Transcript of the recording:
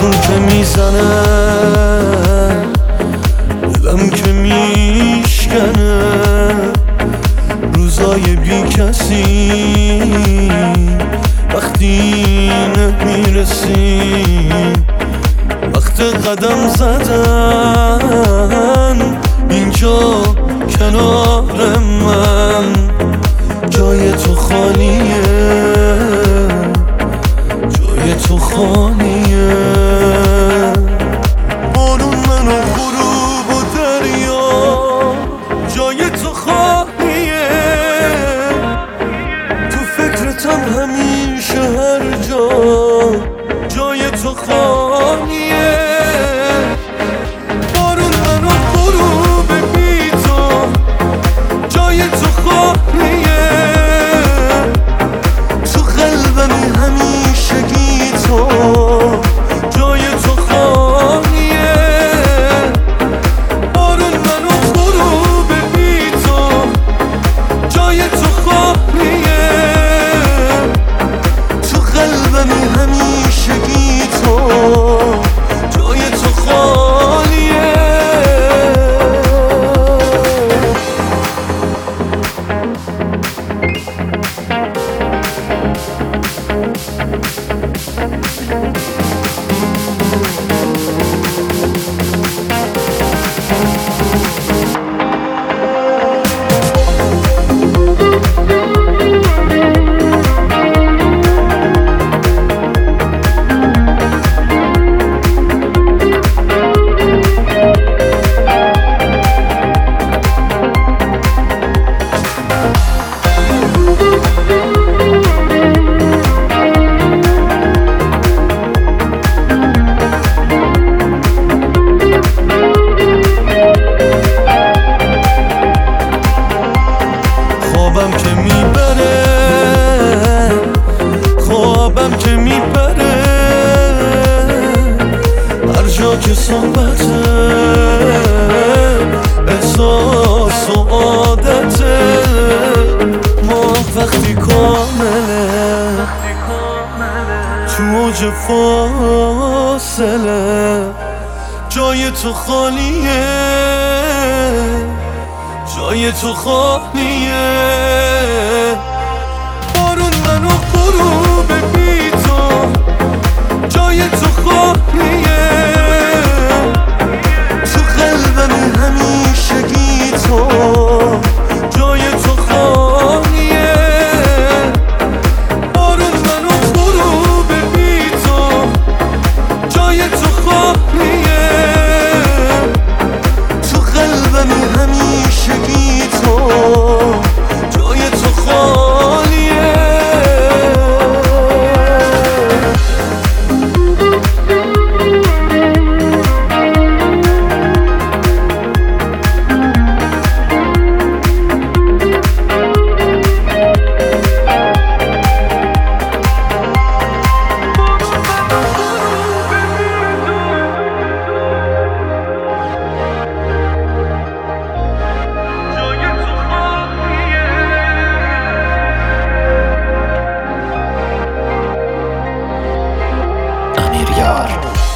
اون که میزنه دلم که میشکنه، روزای بی کسی وقتی نمیرسیم، وقت قدم زدن اینجا کنار من، جای تو خالیه، جای تو خالیه. بارون من و غروب و دریا جای تو خالیه، تو فکرتم همیشه هر جا جای تو خالیه. بارون من و غروب بی تو جای تو خالیه، تو قلبمی همیشگی تو جای تو خالیه. بارون من و غروب بی تو جای تو خالیه، تو قلبمی همیشگی تو جای تو خالیه. خوابم که میبره هر جا که صحبته، احساس و عادته، ما وقتی کامله تو اوج فاصله، جای تو خالیه، جای تو خالیه. بارون من و غروب بی تو جای تو خالیه، تو قلبمی همیشگی تو جای تو خالیه. بارون من و غروب بی تو جای تو خالیه، تو قلبمی همیشگی تو جای تو خالیه. Amir Yar.